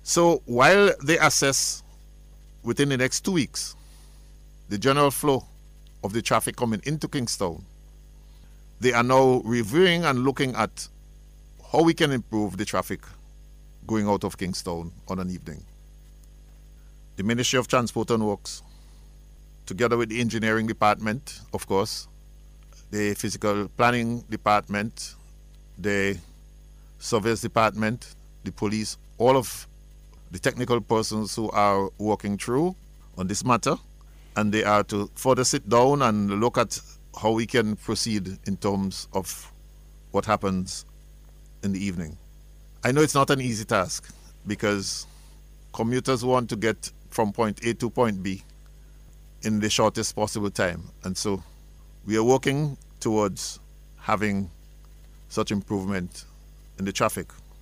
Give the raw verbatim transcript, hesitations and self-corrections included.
So while they assess within the next two weeks the general flow of the traffic coming into Kingstown, they are now reviewing and looking at how we can improve the traffic going out of Kingstown on an evening. The Ministry of Transport and Works, together with the engineering department, of course, the physical planning department, the surveys department, the police, all of the technical persons who are working through on this matter, and they are to further sit down and look at how we can proceed in terms of what happens in the evening. I know it's not an easy task because commuters want to get from point A to point B in the shortest possible time, and so we are working towards having such improvement in the traffic.